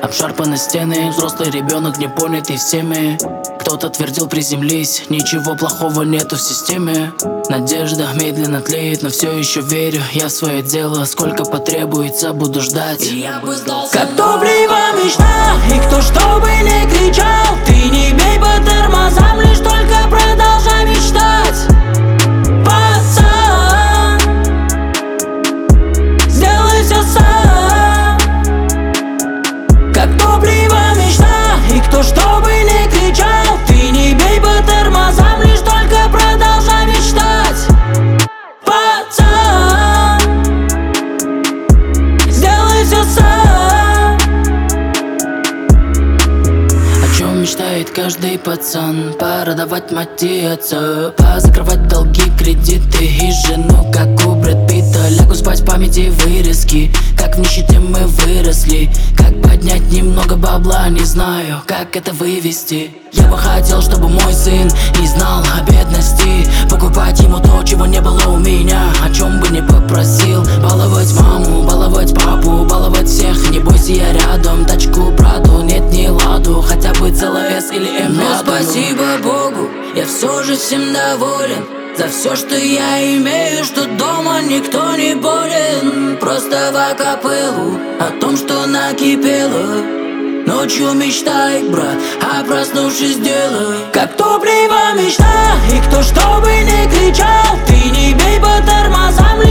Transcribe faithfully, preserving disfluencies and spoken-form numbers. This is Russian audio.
Обшарпаны стены, взрослый ребенок, не понятый всеми. Кто-то твердил: приземлись, ничего плохого нету в системе. Надежда медленно тлеет, но все еще верю я в свое дело. Сколько потребуется, буду ждать. Я бы сдался, как топлива мечта, и кто что бы не кричал, ты не бей по тормозам, лишь только продолжай мечтать. Пацан, сделай все сам. Как топлива мечта, и кто что бы не кричал, ты не бей по тормозам, лишь только продолжай мечтать. Пацан, сделай все сам. О чем мечтает каждый пацан? Пора давать мать и отца, позакрывать долги, кредиты и жену, как у Брэд Питта. Лягу спать в памяти вырезки, как в нищете мы выросли. Как поднять немного бабла, не знаю, как это вывести. Я бы хотел, чтобы мой сын не знал о бедности, покупать ему то, чего не было у меня, о чем бы не попросил. Баловать маму, баловать папу, баловать всех. Не бойся, я рядом, тачку Праду, нет ни ладу, хотя бы целый эс или эм. Но спасибо Богу, я все же всем доволен. За все, что я имею, что дома никто не болен. Просто в акапеллу о том, что накипело. Ночью мечтай, брат, а проснувшись делай. Как топлива мечта, и кто что бы не кричал, ты не бей по тормозам,